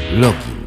Login.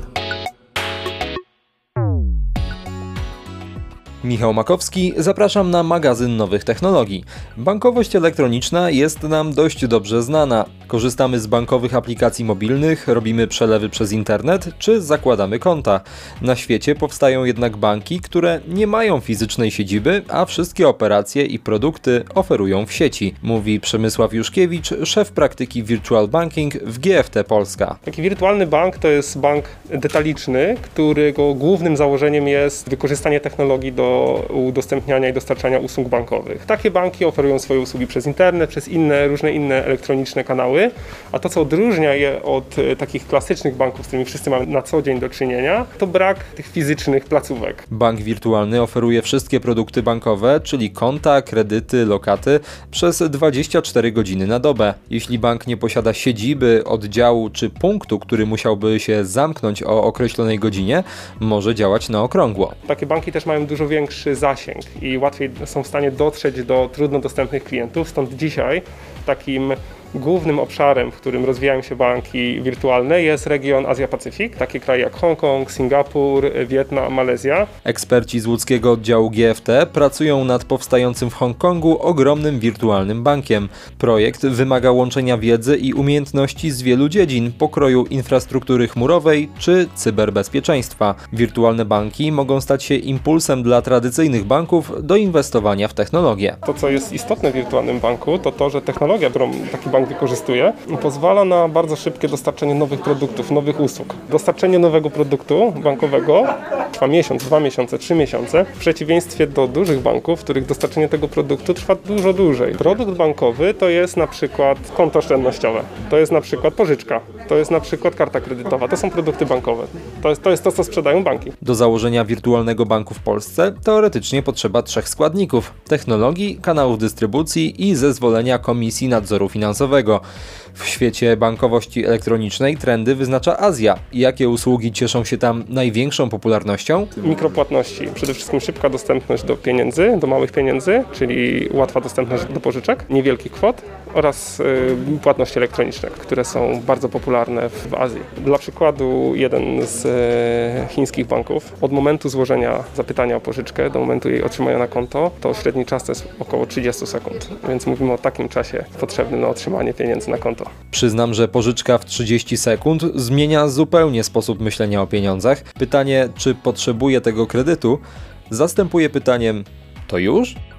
Michał Makowski, zapraszam na magazyn nowych technologii. Bankowość elektroniczna jest nam dość dobrze znana. Korzystamy z bankowych aplikacji mobilnych, robimy przelewy przez internet czy zakładamy konta. Na świecie powstają jednak banki, które nie mają fizycznej siedziby, a wszystkie operacje i produkty oferują w sieci, mówi Przemysław Juszkiewicz, szef praktyki Virtual Banking w GFT Polska. Taki wirtualny bank to jest bank detaliczny, którego głównym założeniem jest wykorzystanie technologii do udostępniania i dostarczania usług bankowych. Takie banki oferują swoje usługi przez internet, przez różne inne elektroniczne kanały, a to, co odróżnia je od takich klasycznych banków, z którymi wszyscy mamy na co dzień do czynienia, to brak tych fizycznych placówek. Bank wirtualny oferuje wszystkie produkty bankowe, czyli konta, kredyty, lokaty, przez 24 godziny na dobę. Jeśli bank nie posiada siedziby, oddziału czy punktu, który musiałby się zamknąć o określonej godzinie, może działać na okrągło. Takie banki też mają dużo większy zasięg i łatwiej są w stanie dotrzeć do trudno dostępnych klientów, stąd dzisiaj takim głównym obszarem, w którym rozwijają się banki wirtualne, jest region Azja-Pacyfik, takie kraje jak Hongkong, Singapur, Wietnam, Malezja. Eksperci z łódzkiego oddziału GFT pracują nad powstającym w Hongkongu ogromnym wirtualnym bankiem. Projekt wymaga łączenia wiedzy i umiejętności z wielu dziedzin, pokroju infrastruktury chmurowej czy cyberbezpieczeństwa. Wirtualne banki mogą stać się impulsem dla tradycyjnych banków do inwestowania w technologię. To, co jest istotne w wirtualnym banku, to to, że technologia, którą taki bank wykorzystuje, pozwala na bardzo szybkie dostarczenie nowych produktów, nowych usług. Dostarczenie nowego produktu bankowego trwa miesiąc, 2 miesiące, 3 miesiące, w przeciwieństwie do dużych banków, w których dostarczenie tego produktu trwa dużo dłużej. Produkt bankowy to jest na przykład konto oszczędnościowe, to jest na przykład pożyczka, to jest na przykład karta kredytowa, to są produkty bankowe. To jest to, co sprzedają banki. Do założenia wirtualnego banku w Polsce teoretycznie potrzeba 3 składników: technologii, kanałów dystrybucji i zezwolenia Komisji Nadzoru Finansowego. W świecie bankowości elektronicznej trendy wyznacza Azja. Jakie usługi cieszą się tam największą popularnością? Mikropłatności. Przede wszystkim szybka dostępność do pieniędzy, do małych pieniędzy, czyli łatwa dostępność do pożyczek, niewielkich kwot oraz płatności elektroniczne, które są bardzo popularne w Azji. Dla przykładu jeden z chińskich banków od momentu złożenia zapytania o pożyczkę do momentu jej otrzymania na konto to średni czas to jest około 30 sekund, więc mówimy o takim czasie potrzebnym na otrzymanie pieniędzy na konto. Przyznam, że pożyczka w 30 sekund zmienia zupełnie sposób myślenia o pieniądzach. Pytanie, czy potrzebuję tego kredytu, zastępuję pytaniem: to już?